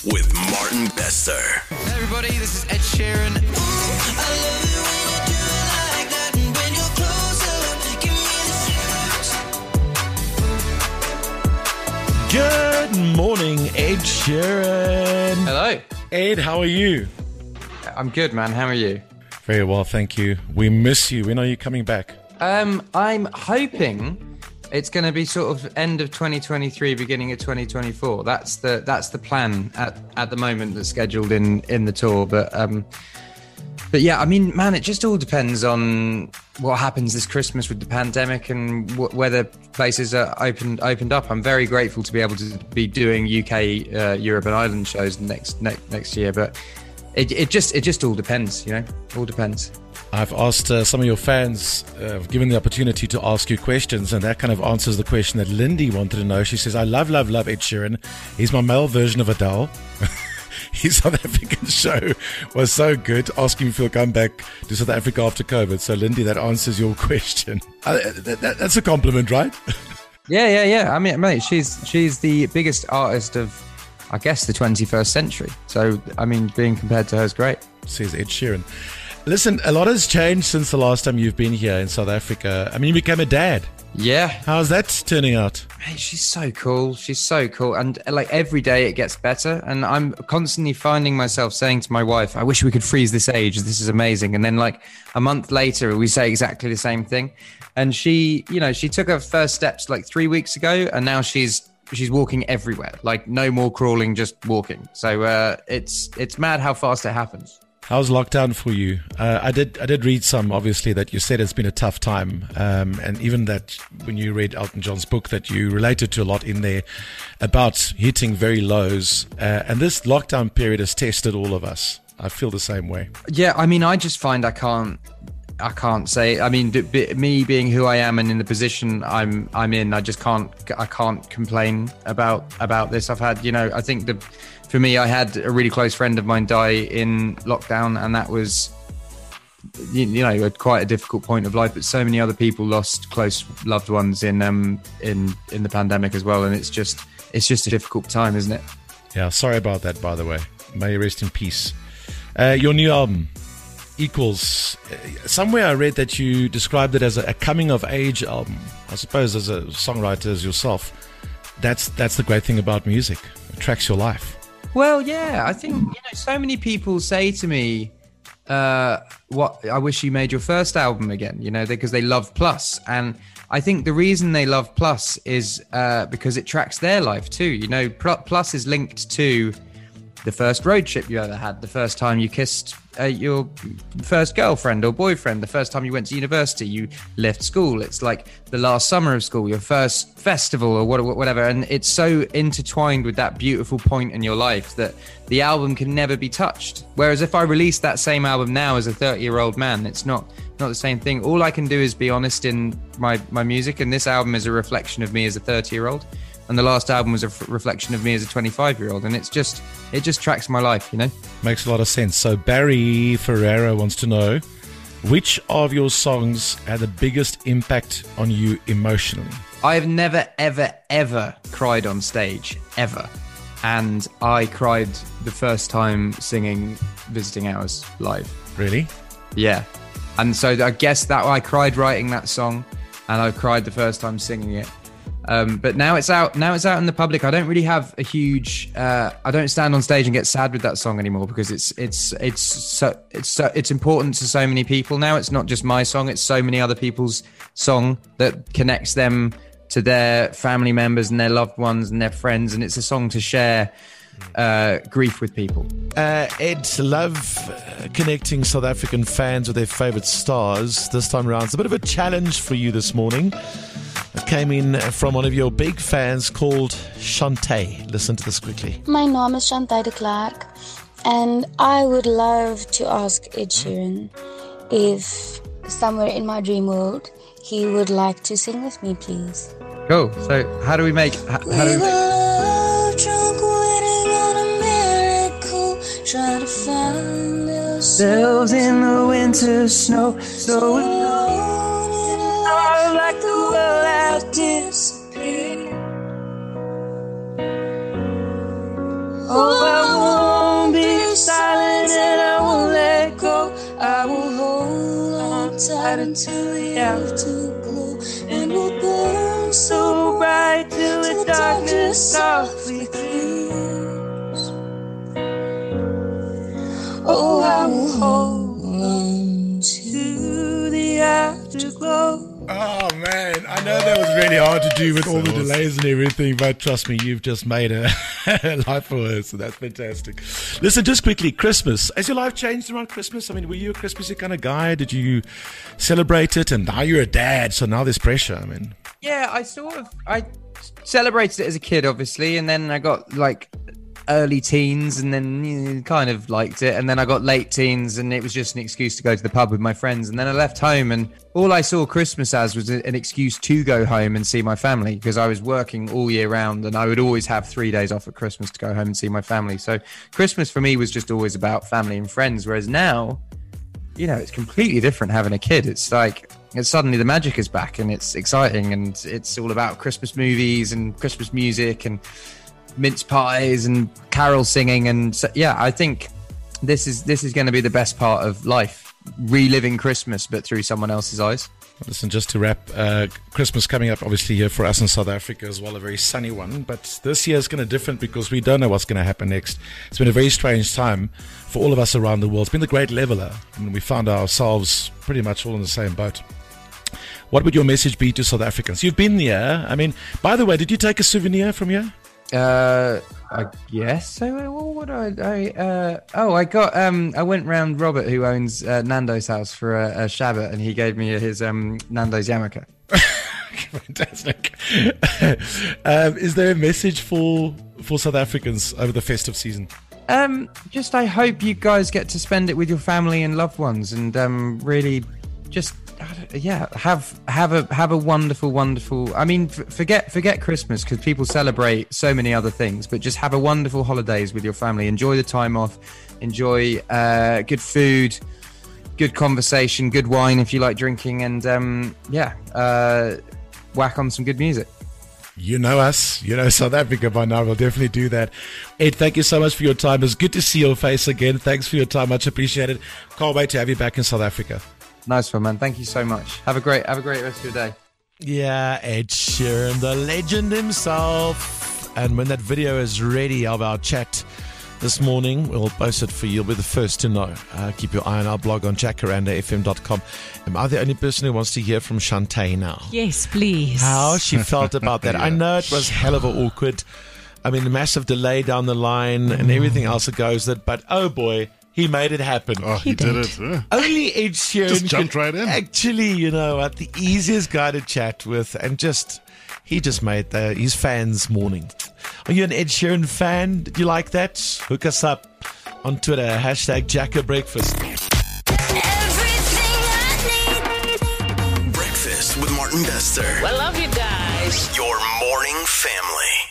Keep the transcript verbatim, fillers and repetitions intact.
with Martin Bester. Hey everybody, this is Ed Sheeran. I love it when you do it like that, and when you're closer, give me the Good morning, Ed Sheeran. Hello. Ed, how are you? I'm good, man. How are you? Very well, thank you. We miss you. When are you coming back? Um, I'm hoping it's going to be sort of end of twenty twenty-three, beginning of twenty twenty-four. That's the that's the plan at, at the moment that's scheduled in, in the tour. But um, but yeah, I mean, man, it just all depends on what happens this Christmas with the pandemic and w- whether places are opened opened up. I'm very grateful to be able to be doing U K, uh, Europe, and Ireland shows next next next year. But it it just it just all depends, you know, all depends. I've asked uh, some of your fans, uh, given the opportunity to ask you questions, and that kind of answers the question that Lindy wanted to know. She says, I love, love, love Ed Sheeran. He's my male version of Adele. His South African show was so good, asking if he'll come back to South Africa after COVID. So, Lindy, that answers your question. Uh, that, that, that's a compliment, right? Yeah, yeah, yeah. I mean, mate, she's she's the biggest artist of, I guess, the twenty-first century. So, I mean, being compared to her is great. Says Ed Sheeran. Listen, a lot has changed since the last time you've been here in South Africa. I mean, you became a dad. Yeah. How's that turning out? Mate, she's so cool. She's so cool. And like every day it gets better. And I'm constantly finding myself saying to my wife, I wish we could freeze this age. This is amazing. And then like a month later, we say exactly the same thing. And she, you know, she took her first steps like three weeks ago. And now she's she's walking everywhere. Like no more crawling, just walking. So uh, it's it's mad how fast it happens. How's lockdown for you? Uh, I did I did read some, obviously, that you said it's been a tough time. Um, and even that when you read Elton John's book that you related to a lot in there about hitting very lows. Uh, and this lockdown period has tested all of us. I feel the same way. Yeah, I mean, I just find I can't I can't say. I mean, b- me being who I am and in the position I'm I'm in, I just can't I can't complain about about this. I've had, you know, I think the for me, I had a really close friend of mine die in lockdown, and that was, you, you know, quite a difficult point of life. But so many other people lost close loved ones in um in in the pandemic as well, and it's just it's just a difficult time, isn't it? Yeah, sorry about that, by the way. May you rest in peace. Uh, your new album, Equals. Somewhere I read that you described it as a, a coming-of-age album. I suppose as a songwriter as yourself, that's that's the great thing about music. It tracks your life. Well, yeah, I think, you know, so many people say to me, uh, what, I wish you made your first album again, you know, because they love Plus. And I think the reason they love Plus is uh, because it tracks their life too. You know, Plus is linked to the first road trip you ever had, the first time you kissed uh, your first girlfriend or boyfriend, the first time you went to university, you left school. It's like the last summer of school, your first festival or whatever. And it's so intertwined with that beautiful point in your life that the album can never be touched. Whereas if I release that same album now as a thirty-year-old man, it's not not the same thing. All I can do is be honest in my, my music. And this album is a reflection of me as a thirty-year-old. And the last album was a f- reflection of me as a twenty-five-year-old. And it's just, it just tracks my life, you know? Makes a lot of sense. So Barry Ferreira wants to know, which of your songs had the biggest impact on you emotionally? I have never, ever, ever cried on stage, ever. And I cried the first time singing Visiting Hours live. Really? Yeah. And so I guess that I cried writing that song, and I cried the first time singing it. Um, but now it's out. Now it's out in the public. I don't really have a huge. Uh, I don't stand on stage and get sad with that song anymore because it's it's it's so it's so it's important to so many people now. It's not just my song. It's so many other people's song that connects them to their family members and their loved ones and their friends, and it's a song to share uh, grief with people. Uh, Ed, love uh, connecting South African fans with their favourite stars this time around. It's a bit of a challenge for you this morning. It came in from one of your big fans called Shantae. Listen to this quickly. My name is Shantae de Klerk, and I would love to ask Ed Sheeran if somewhere in my dream world he would like to sing with me, please. Cool. So how do we make... How, how do we make... drunk waiting on a miracle, trying to find ourselves in the winter snow, so alone in a life like the world has disappeared. Oh, I out until the afterglow, and we'll burn so bright till the darkness softly creeps. Oh, I will hold on to the afterglow. Oh man, I know that was really hard to do with all the delays and everything, but trust me, you've just made a life for her, so that's fantastic. Listen, just quickly, Christmas. Has your life changed around Christmas? I mean, were you a Christmassy kind of guy? Did you celebrate it? And now you're a dad, so now there's pressure. I mean, yeah, I sort of I celebrated it as a kid, obviously, and then I got like early teens, and then you know, kind of liked it, and then I got late teens, and it was just an excuse to go to the pub with my friends, and then I left home, and all I saw Christmas as was an excuse to go home and see my family, because I was working all year round, and I would always have three days off at Christmas to go home and see my family. So Christmas for me was just always about family and friends, whereas now, you know, it's completely different having a kid. It's like it's suddenly the magic is back, and it's exciting, and it's all about Christmas movies and Christmas music and mince pies and carol singing. And so, yeah, I think this is this is going to be the best part of life, reliving Christmas but through someone else's eyes. Listen, just to wrap, uh, Christmas coming up obviously here for us in South Africa as well, a very sunny one, but this year is kind of different because we don't know what's going to happen next. It's been a very strange time for all of us around the world. It's been the great leveler. I mean, we found ourselves pretty much all in the same boat. What would your message be to South Africans? You've been there. I mean, by the way, did you take a souvenir from here? Uh, I guess so. What I, I uh, oh, I got um, I went round Robert, who owns uh, Nando's house, for a, a Shabbat, and he gave me his um Nando's yarmulke. Fantastic. um, is there a message for for South Africans over the festive season? Um, just I hope you guys get to spend it with your family and loved ones, and um, really just. Yeah, have have a have a wonderful, wonderful. I mean, f- forget forget Christmas, because people celebrate so many other things. But just have a wonderful holidays with your family. Enjoy the time off. Enjoy uh, good food, good conversation, good wine if you like drinking, and um, yeah, uh, whack on some good music. You know us, you know South Africa by now. We'll definitely do that. Ed, thank you so much for your time. It's good to see your face again. Thanks for your time, much appreciated. Can't wait to have you back in South Africa. Nice one, man. Thank you so much. Have a great, have a great rest of your day. Yeah, Ed Sheeran, the legend himself. And when that video is ready of our chat this morning, we'll post it for you. You'll be the first to know. Uh, keep your eye on our blog on jacaranda f m dot com. Am I the only person who wants to hear from Shantae now? Yes, please. How she felt about that. Yeah. I know it was hell of a awkward. I mean, a massive delay down the line and everything else that goes with it. But oh boy, he made it happen. Oh, he, he did. did it. Yeah. Only Ed Sheeran just jumped right in. Actually, you know what? The easiest guy to chat with, and just he just made the, his fans' morning. Are you an Ed Sheeran fan? Did you like that? Hook us up on Twitter. Hashtag Jacka Breakfast. Everything I need. Breakfast with Martin Bester. I love you guys. Your morning family.